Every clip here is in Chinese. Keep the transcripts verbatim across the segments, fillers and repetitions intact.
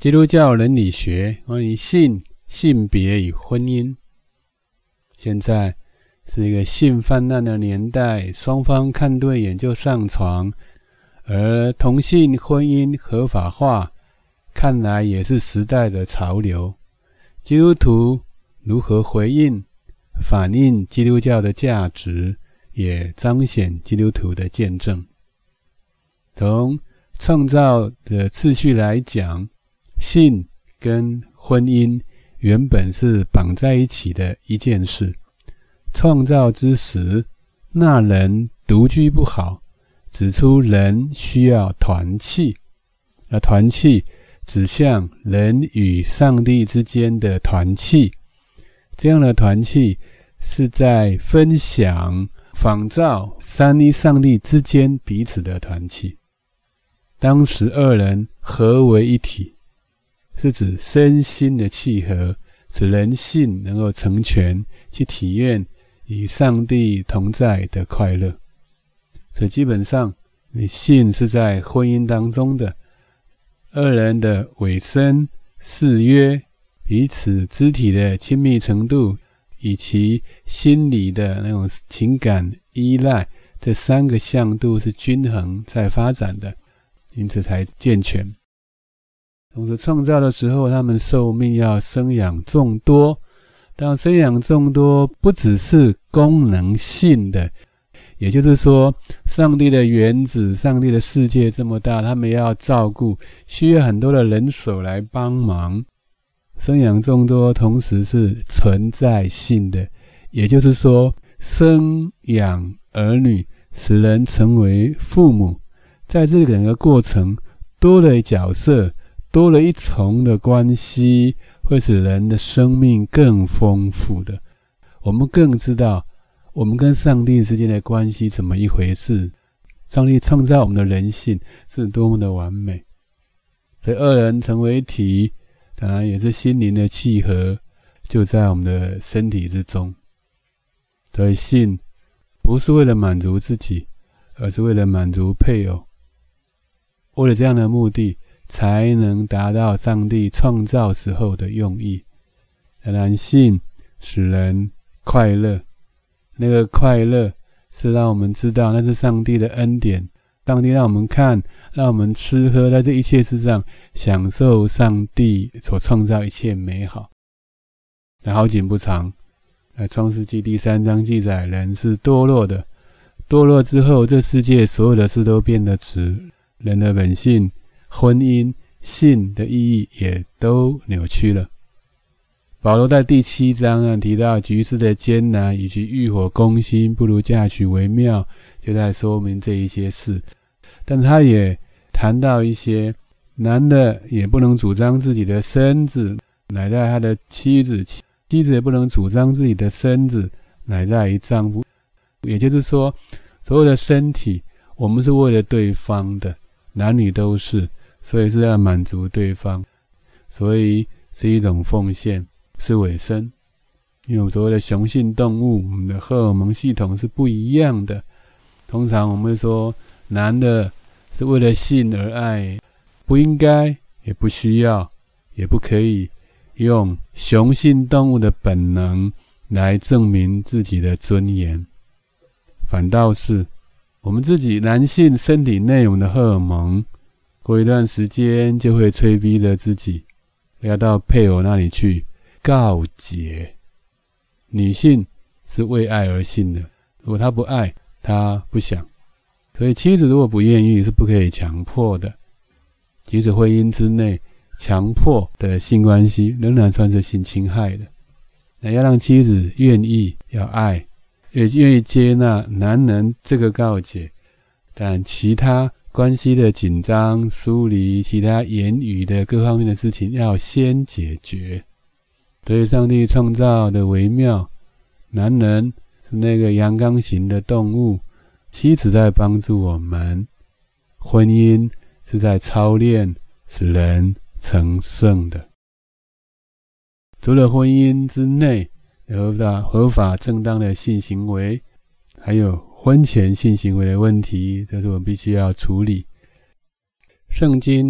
基督教伦理学关于性、性别与婚姻。现在是一个性泛滥的年代，双方看对眼就上床，而同性婚姻合法化看来也是时代的潮流。基督徒如何回应，反映基督教的价值，也彰显基督徒的见证。从创造的次序来讲，性跟婚姻原本是绑在一起的一件事。创造之时，那人独居不好，指出人需要团契，而团契指向人与上帝之间的团契。这样的团契是在分享、仿照三一上帝之间彼此的团契。当时二人合为一体，是指身心的契合，使人性能够成全，去体验与上帝同在的快乐。所以基本上你性是在婚姻当中的，二人的委身、誓约、彼此肢体的亲密程度，以及心理的那种情感依赖，这三个向度是均衡在发展的，因此才健全。同时创造的时候，他们受命要生养众多，但生养众多不只是功能性的，也就是说上帝的园子、上帝的世界这么大，他们要照顾，需要很多的人手来帮忙。生养众多同时是存在性的，也就是说生养儿女，使人成为父母，在这整个过程多了角色，多了一重的关系，会使人的生命更丰富的。我们更知道我们跟上帝之间的关系怎么一回事，上帝创造我们的人性是多么的完美。所以二人成为一体，当然也是心灵的契合，就在我们的身体之中。所以性不是为了满足自己，而是为了满足配偶。为了这样的目的，才能达到上帝创造时候的用意。当然性使人快乐，那个快乐是让我们知道那是上帝的恩典，上帝让我们看，让我们吃喝，在这一切之上享受上帝所创造一切美好。那好景不长，创世纪第三章记载，人是堕落的，堕落之后，这世界所有的事都变得直，人的本性、婚姻、性的意义也都扭曲了。保罗在第七章啊提到局势的艰难，以及欲火攻心不如嫁娶为妙，就在说明这一些事。但他也谈到一些男的也不能主张自己的身子乃在他的妻子，妻子也不能主张自己的身子乃在于丈夫。也就是说，所有的身体我们是为了对方的，男女都是，所以是要满足对方，所以是一种奉献，是委身。因为我们所谓的雄性动物，我们的荷尔蒙系统是不一样的。通常我们会说男的是为了性而爱，不应该，也不需要，也不可以用雄性动物的本能来证明自己的尊严。反倒是我们自己男性身体内容的荷尔蒙，过一段时间就会催逼着自己要到配偶那里去告解。女性是为爱而性的，如果她不爱，她不想。所以妻子如果不愿意，是不可以强迫的。即使婚姻之内强迫的性关系仍然算是性侵害的。那要让妻子愿意，要爱，也愿意接纳男人这个告解，但其他关系的紧张、疏离，其他言语的各方面的事情要先解决。所以上帝创造的微妙，男人是那个阳刚型的动物，妻子在帮助我们，婚姻是在操练使人成圣的。除了婚姻之内合法合法正当的性行为，还有婚前性行为的问题，这是我们必须要处理。圣经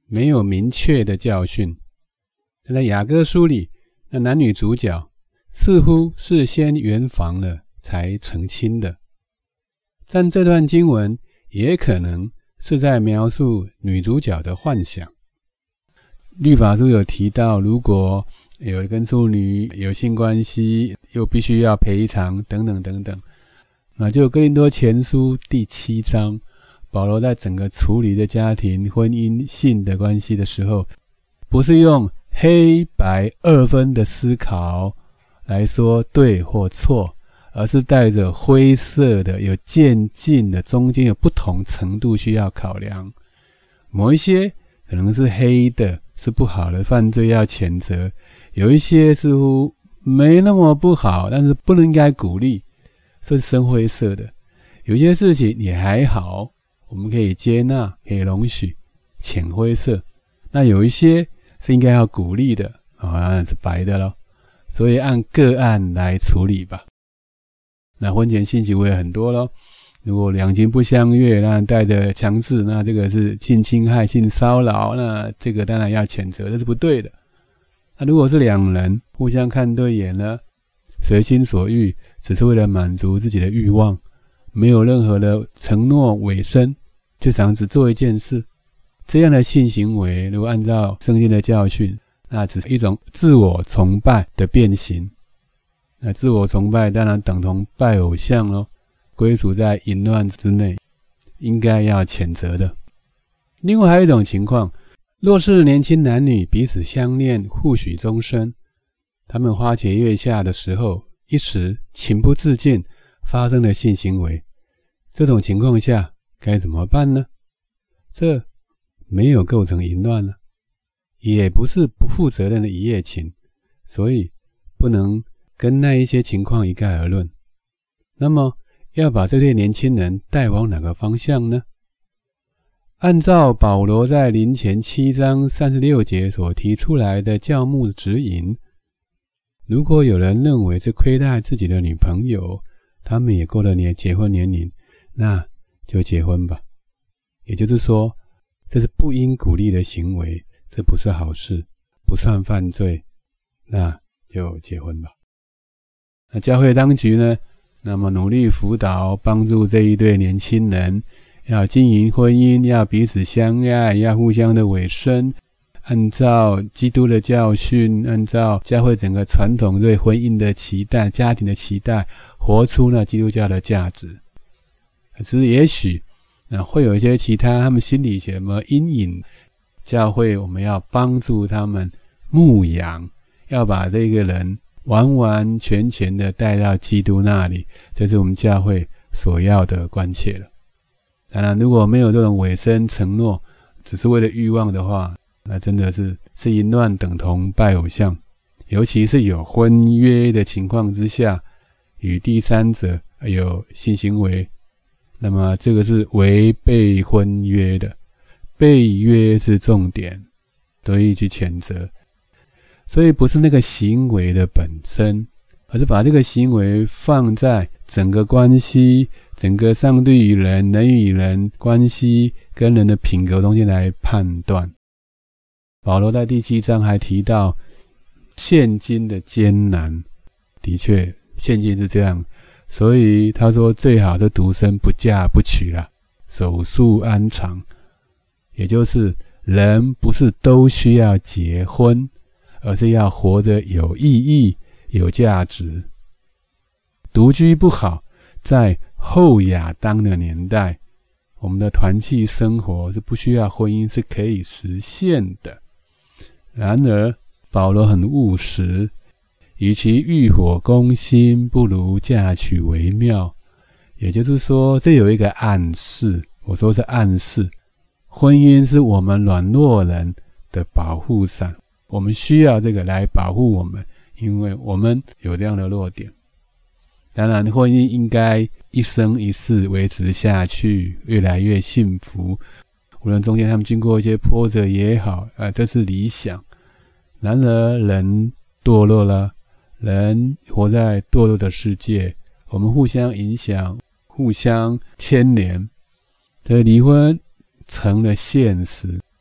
没有明确的教训。在雅歌书里，那男女主角似乎是先圆房了才成亲的，但这段经文也可能是在描述女主角的幻想。律法书有提到，如果有跟处女有性关系，又必须要赔偿等等等等。那就哥林多前书第七章，保罗在整个处理的家庭、婚姻、性的关系的时候，不是用黑白二分的思考来说对或错，而是带着灰色的、有渐进的，中间有不同程度需要考量。某一些可能是黑的，是不好的犯罪要谴责，有一些似乎没那么不好，但是不能应该鼓励，是深灰色的。有些事情也还好，我们可以接纳，可以容许，浅灰色。那有一些是应该要鼓励的，当然是白的咯。所以按个案来处理吧。那婚前性行为很多咯，如果两情不相悦，那带着强制，那这个是性侵害、性骚扰，那这个当然要谴责，这是不对的。那如果是两人互相看对眼了，随心所欲，只是为了满足自己的欲望，没有任何的承诺委身，就想只做一件事，这样的性行为如果按照圣经的教训，那只是一种自我崇拜的变形。那自我崇拜当然等同拜偶像咯，归属在淫乱之内，应该要谴责的。另外还有一种情况，若是年轻男女彼此相恋，互许终身，他们花前月下的时候，一时情不自禁发生了性行为，这种情况下该怎么办呢？这没有构成淫乱了，也不是不负责任的一夜情，所以不能跟那一些情况一概而论。那么要把这对年轻人带往哪个方向呢？按照保罗在林前七章三十六节所提出来的教牧指引，如果有人认为是亏待自己的女朋友，他们也过了年结婚年龄，那就结婚吧。也就是说，这是不应鼓励的行为，这不是好事，不算犯罪，那就结婚吧。那教会当局呢，那么努力辅导帮助这一对年轻人，要经营婚姻，要彼此相爱，要互相的委身，按照基督的教训，按照教会整个传统对婚姻的期待、家庭的期待，活出那基督教的价值。可是也许那会有一些其他他们心里什么阴影，教会我们要帮助他们牧养，要把这个人完完全全的带到基督那里，这是我们教会所要的关切了。当然如果没有这种委身承诺，只是为了欲望的话，那真的是是淫乱，等同拜偶像。尤其是有婚约的情况之下，与第三者有性行为，那么这个是违背婚约的，背约是重点，所以去谴责。所以不是那个行为的本身，而是把这个行为放在整个关系，整个上帝与人、人与人关系跟人的品格中间来判断。保罗在第七章还提到现今的艰难，的确现今是这样，所以他说最好是独身不嫁不娶啦，守束安常。也就是人不是都需要结婚，而是要活得有意义、有价值。独居不好，在后亚当的年代，我们的团契生活是不需要婚姻是可以实现的。然而保罗很务实，与其欲火攻心，不如嫁娶为妙。也就是说，这有一个暗示，我说是暗示，婚姻是我们软弱人的保护伞，我们需要这个来保护我们，因为我们有这样的弱点。当然婚姻应该一生一世维持下去，越来越幸福，无论中间他们经过一些波折也好，呃，这是理想。然而人堕落了，人活在堕落的世界，我们互相影响，互相牵连，所以离婚成了现实。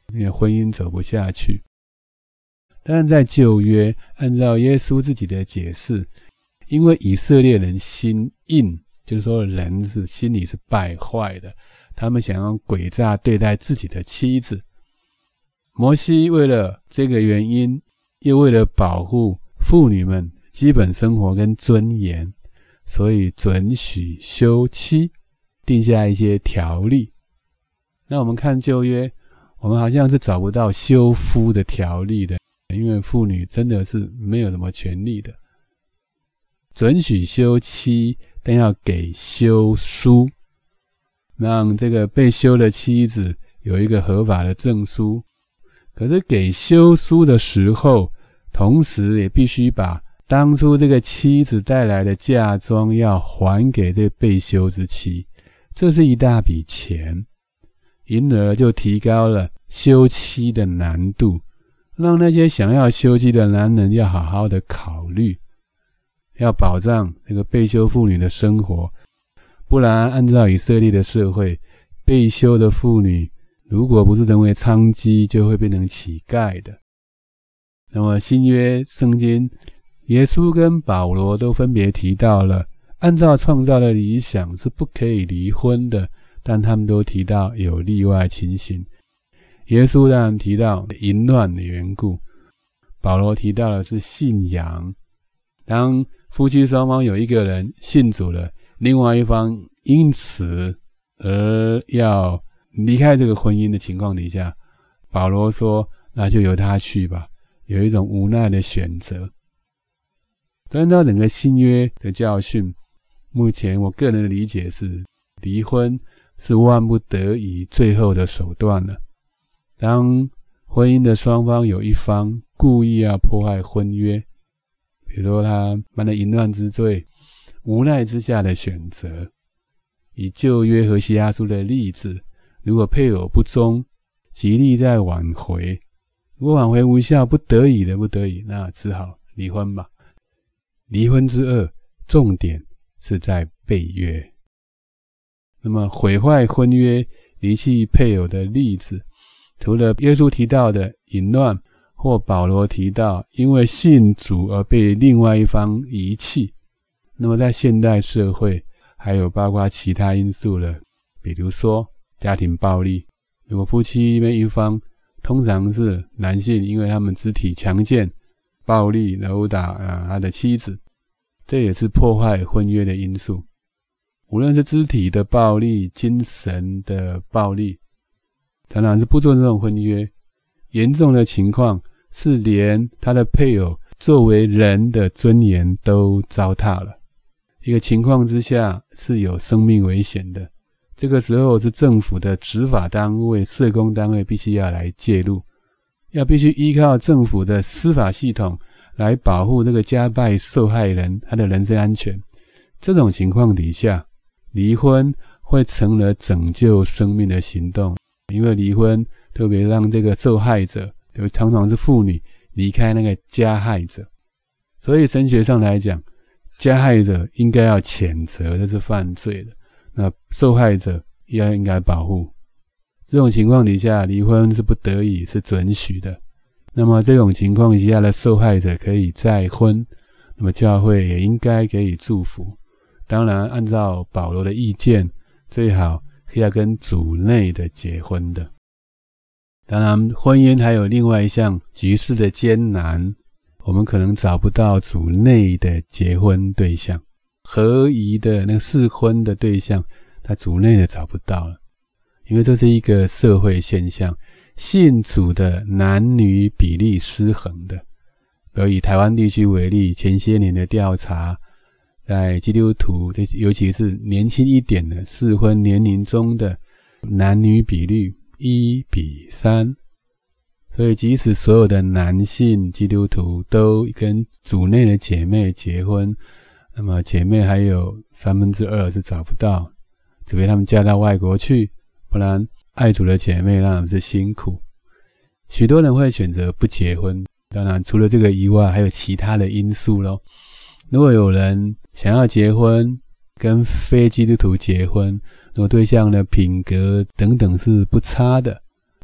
因为婚姻走不下去。但在旧约，按照耶稣自己的解释，因为以色列人心硬，就是说人是心里是败坏的，他们想要诡诈对待自己的妻子。摩西为了这个原因，又为了保护妇女们基本生活跟尊严，所以准许休妻，定下一些条例。那我们看旧约，我们好像是找不到休夫的条例的，因为妇女真的是没有什么权利的。准许休妻，但要给休书，让这个被休的妻子有一个合法的证书。可是给休书的时候，同时也必须把当初这个妻子带来的嫁妆要还给这被休之妻，这是一大笔钱，因而就提高了休妻的难度，让那些想要休妻的男人要好好的考虑，要保障这个被休妇女的生活。不然按照以色列的社会，被休的妇女如果不是成为娼妓，就会变成乞丐的。那么新约圣经，耶稣跟保罗都分别提到了，按照创造的理想是不可以离婚的，但他们都提到有例外情形。耶稣当然提到淫乱的缘故，保罗提到的是信仰。当夫妻双方有一个人信主了，另外一方因此而要离开这个婚姻的情况底下，保罗说那就由他去吧，有一种无奈的选择。按照整个新约的教训，目前我个人的理解是，离婚是万不得已最后的手段了。当婚姻的双方有一方故意要破坏婚约，比如说他犯了淫乱之罪，无奈之下的选择。以旧约何西阿书的例子，如果配偶不忠，极力在挽回，如果挽回无效，不得已的不得已，那只好离婚吧。离婚之恶，重点是在背约。那么毁坏婚约、离弃配偶的例子，除了耶稣提到的淫乱，或保罗提到因为信主而被另外一方遗弃，那么在现代社会还有包括其他因素了，比如说家庭暴力。如果夫妻里面一方通常是男性，因为他们肢体强健、暴力殴打、呃、他的妻子，这也是破坏婚约的因素。无论是肢体的暴力、精神的暴力，常常是不尊重婚约。严重的情况是连他的配偶作为人的尊严都糟蹋了。一个情况之下是有生命危险的，这个时候是政府的执法单位、社工单位必须要来介入，要必须依靠政府的司法系统来保护这个家暴受害人他的人身安全。这种情况底下，离婚会成了拯救生命的行动，因为离婚特别让这个受害者，常常是妇女，离开那个加害者。所以神学上来讲，加害者应该要谴责，这是犯罪的，那受害者也应该保护。这种情况底下，离婚是不得已，是准许的。那么这种情况下的受害者可以再婚，那么教会也应该给予祝福。当然按照保罗的意见，最好是要跟主内的结婚的。当然婚姻还有另外一项局势的艰难，我们可能找不到主内的结婚对象，合宜的那个适婚的对象，他主内的找不到了，因为这是一个社会现象，信主的男女比例失衡的。而以台湾地区为例，前些年的调查，在基督徒尤其是年轻一点的适婚年龄中的男女比率一比三，所以即使所有的男性基督徒都跟主内的姐妹结婚，那么姐妹还有三分之二是找不到，除非他们嫁到外国去，不然爱主的姐妹让他们是辛苦。许多人会选择不结婚，当然除了这个以外还有其他的因素咯。如果有人想要结婚，跟非基督徒结婚，如果对象的品格等等是不差的，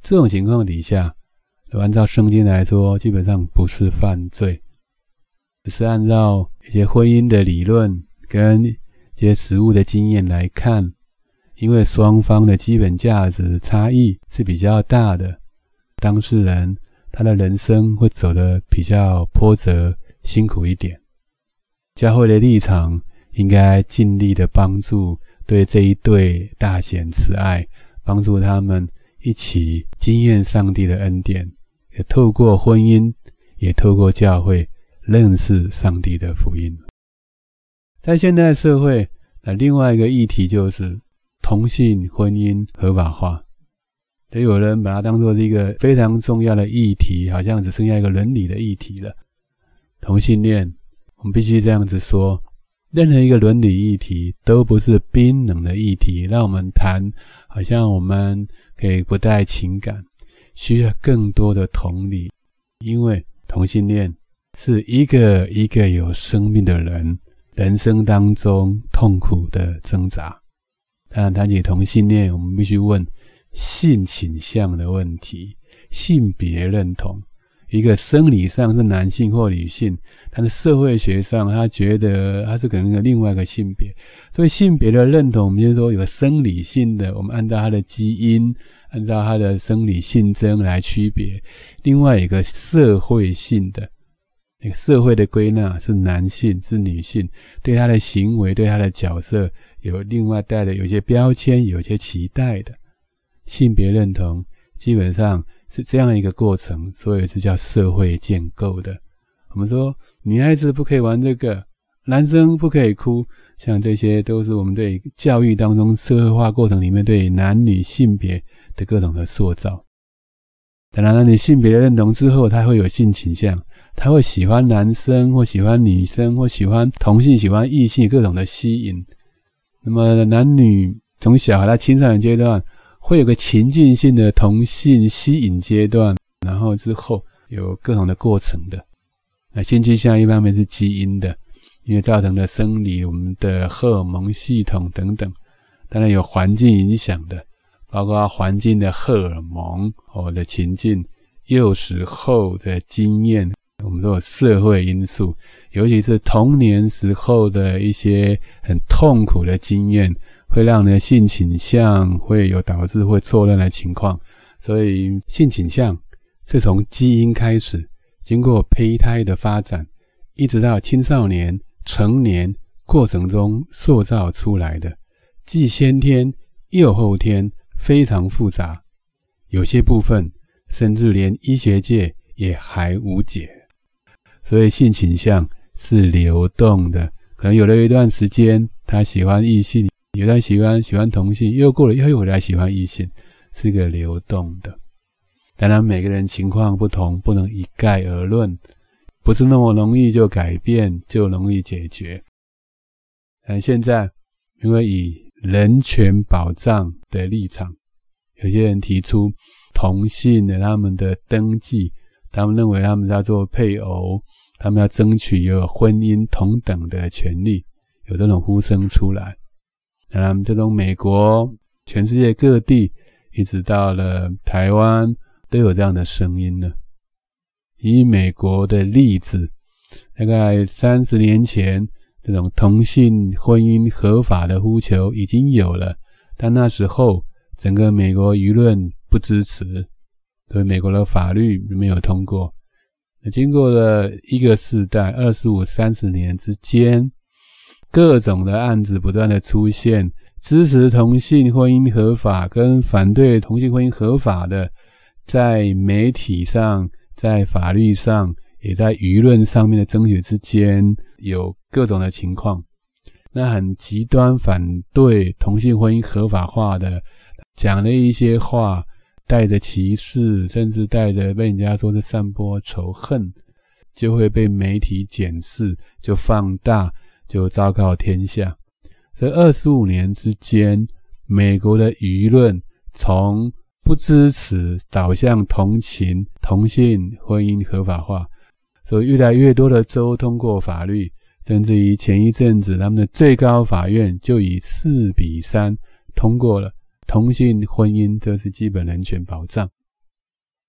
这种情况底下，按照圣经来说，基本上不是犯罪，只是按照一些婚姻的理论跟一些实务的经验来看，因为双方的基本价值差异是比较大的，当事人他的人生会走得比较波折辛苦一点。教会的立场应该尽力的帮助对这一对大显慈爱，帮助他们一起经验上帝的恩典，也透过婚姻，也透过教会认识上帝的福音。在现代社会，那另外一个议题就是同性婚姻合法化。也有人把它当作是一个非常重要的议题，好像只剩下一个伦理的议题了。同性恋，我们必须这样子说，任何一个伦理议题都不是冰冷的议题，让我们谈好像我们可以不带情感，需要更多的同理，因为同性恋是一个一个有生命的人人生当中痛苦的挣扎。当然谈起同性恋，我们必须问性倾向的问题，性别认同。一个生理上是男性或女性，但是社会学上他觉得他是可能有另外一个性别，所以性别的认同，我们就说有个生理性的，我们按照他的基因，按照他的生理性征来区别。另外一个社会性的，那个社会的归纳是男性是女性，对他的行为对他的角色有另外带的有些标签，有些期待的。性别认同基本上是这样一个过程，所以是叫社会建构的。我们说女孩子不可以玩这个，男生不可以哭，像这些都是我们对教育当中社会化过程里面对男女性别的各种的塑造。当然你性别的认同之后，他会有性倾向，他会喜欢男生或喜欢女生或喜欢同性喜欢异性各种的吸引。那么男女从小在青少年阶段会有个情境性的同性吸引阶段，然后之后有各种的过程的。那性倾向一方面是基因的，因为造成的生理我们的荷尔蒙系统等等，当然有环境影响的，包括环境的荷尔蒙或的情境，幼时候的经验，我们说有社会因素，尤其是童年时候的一些很痛苦的经验，会让人的性倾向会有导致会错乱的情况。所以性倾向是从基因开始，经过胚胎的发展，一直到青少年成年过程中塑造出来的，既先天又后天，非常复杂，有些部分甚至连医学界也还无解。所以性倾向是流动的，可能有了一段时间他喜欢异性，有的喜欢喜欢同性，又过了又有来喜欢异性，是个流动的。当然每个人情况不同，不能一概而论，不是那么容易就改变就容易解决。但现在因为以人权保障的立场，有些人提出同性的他们的登记，他们认为他们要做配偶，他们要争取有婚姻同等的权利，有这种呼声出来。当然这种美国全世界各地一直到了台湾都有这样的声音呢。以美国的例子，大概三十年前这种同性婚姻合法的呼求已经有了，但那时候整个美国舆论不支持，所以美国的法律没有通过。经过了一个世代二十五、三十年之间，各种的案子不断的出现，支持同性婚姻合法跟反对同性婚姻合法的，在媒体上在法律上也在舆论上面的争取之间有各种的情况。那很极端反对同性婚姻合法化的讲了一些话，带着歧视，甚至带着被人家说是散播仇恨，就会被媒体检视，就放大，就昭告天下。所以二十五年之间，美国的舆论从不支持导向同情同性婚姻合法化，所以越来越多的州通过法律，甚至于前一阵子他们的最高法院就以四比三通过了同性婚姻，这是基本人权保障。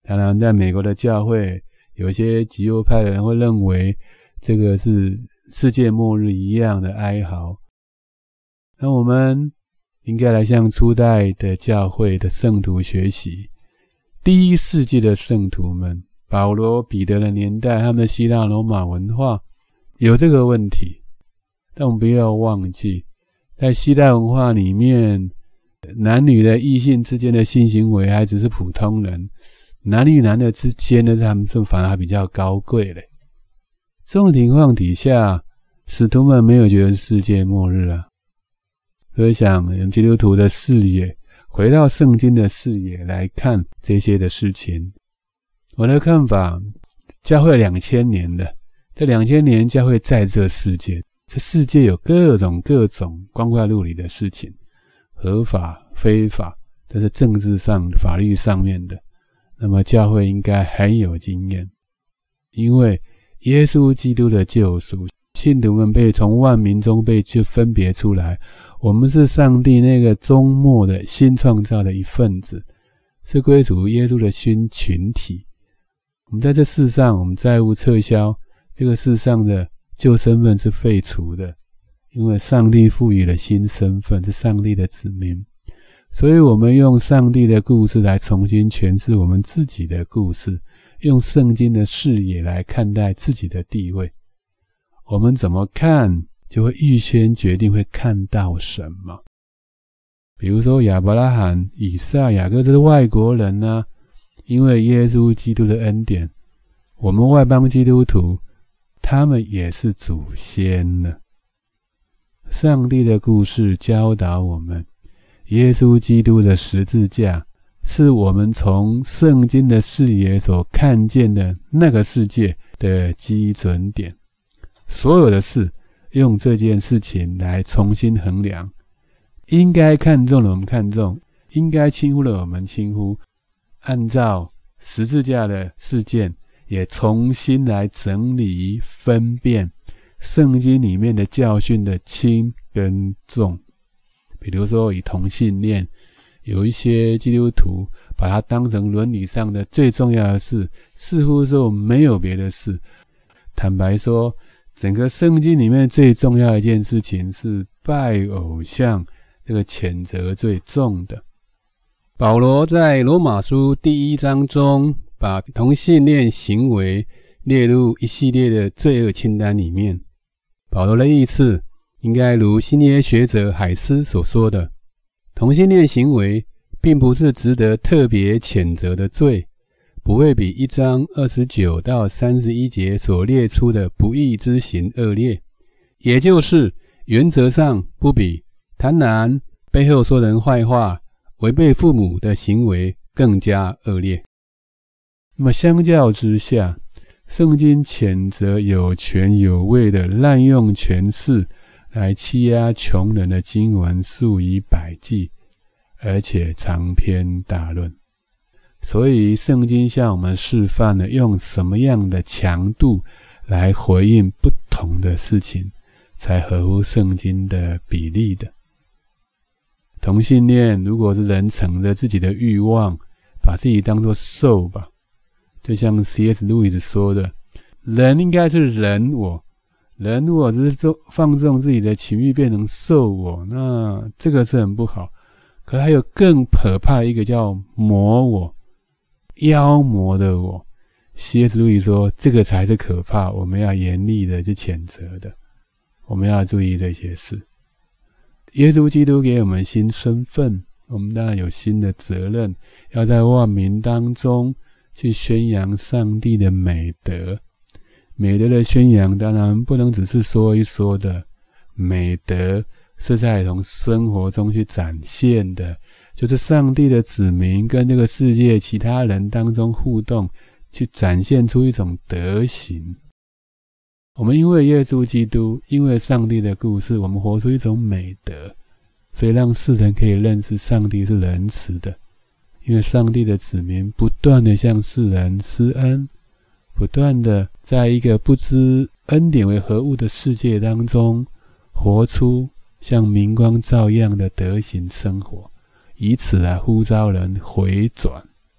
当然在美国的教会，有一些极右派的人会认为这个是世界末日一样的哀嚎。那我们应该来向初代的教会的圣徒学习，第一世纪的圣徒们，保罗、彼得的年代，他们的希腊罗马文化有这个问题，但我们不要忘记，在希腊文化里面，男女的异性之间的性行为还只是普通人，男女男的之间的他们是反而还比较高贵嘞。这种情况底下，使徒们没有觉得世界末日啊。所以想用基督徒的视野，回到圣经的视野来看这些的事情。我的看法，教会两千年了，这两千年教会在这世界，这世界有各种各种光怪陆离的事情，合法、非法，这是政治上、法律上面的。那么教会应该很有经验，因为耶稣基督的救赎，信徒们被从万民中被就分别出来，我们是上帝那个终末的新创造的一份子，是归属耶稣的新群体。我们在这世上，我们债务撤销，这个世上的旧身份是废除的，因为上帝赋予了新身份，是上帝的子民。所以我们用上帝的故事来重新诠释我们自己的故事，用圣经的视野来看待自己的地位。我们怎么看，就会预先决定会看到什么。比如说亚伯拉罕、以撒、雅各，这是外国人啊，因为耶稣基督的恩典，我们外邦基督徒，他们也是祖先呢。上帝的故事教导我们，耶稣基督的十字架是我们从圣经的视野所看见的那个世界的基准点。所有的事用这件事情来重新衡量，应该看重的我们看重，应该轻忽的我们轻忽，按照十字架的事件也重新来整理分辨圣经里面的教训的轻跟重。比如说以同性恋，有一些基督徒把它当成伦理上的最重要的事，似乎说没有别的事。坦白说，整个圣经里面最重要的一件事情是拜偶像，这个谴责最重的。保罗在罗马书第一章中把同性恋行为列入一系列的罪恶清单里面。保罗的意思应该如新约学者海斯所说的，同性恋行为并不是值得特别谴责的罪，不会比一章二十九到三十一节所列出的不义之行恶劣，也就是原则上不比贪婪、背后说人坏话、违背父母的行为更加恶劣。那么相较之下，圣经谴责有权有位的滥用权势来欺压穷人的经文数以百计，而且长篇大论。所以圣经向我们示范了用什么样的强度来回应不同的事情，才合乎圣经的比例的。同性恋如果是人乘着自己的欲望，把自己当作兽吧，就像 C S 路易斯说的，人应该是人我，人如果只是放纵自己的情欲变成兽我，那这个是很不好。可还有更可怕的一个叫魔我，妖魔的我。C S 路易说这个才是可怕，我们要严厉的去谴责的，我们要注意这些事。耶稣基督给我们新身份，我们当然有新的责任，要在万民当中去宣扬上帝的美德。美德的宣扬当然不能只是说一说的，美德是在从生活中去展现的，就是上帝的子民跟这个世界其他人当中互动，去展现出一种德行。我们因为耶稣基督，因为上帝的故事，我们活出一种美德，所以让世人可以认识上帝是仁慈的。因为上帝的子民不断的向世人施恩，不断的在一个不知恩典为何物的世界当中，活出像明光照样的德行生活，以此来呼召人回转。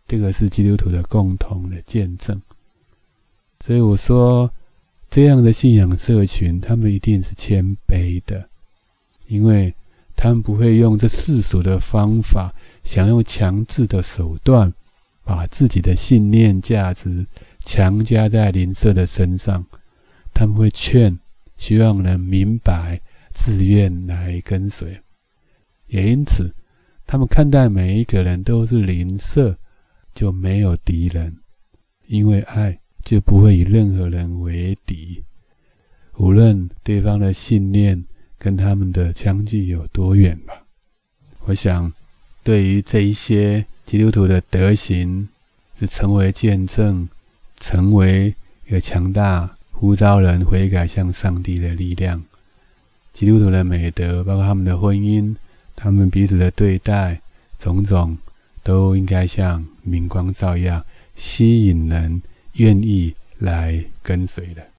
这个是基督徒的共同的见证。所以我说，这样的信仰社群，他们一定是谦卑的，因为他们不会用这世俗的方法，想用强制的手段，把自己的信念价值强加在邻舍的身上。他们会劝，希望人明白，自愿来跟随。也因此，他们看待每一个人都是邻舍，就没有敌人，因为爱就不会以任何人为敌，无论对方的信念跟他们的相距有多远吧。我想，对于这一些基督徒的德行，是成为见证，成为一个强大呼召人悔改向上帝的力量。基督徒的美德，包括他们的婚姻，他们彼此的对待，种种都应该像明光照耀，吸引人愿意来跟随的。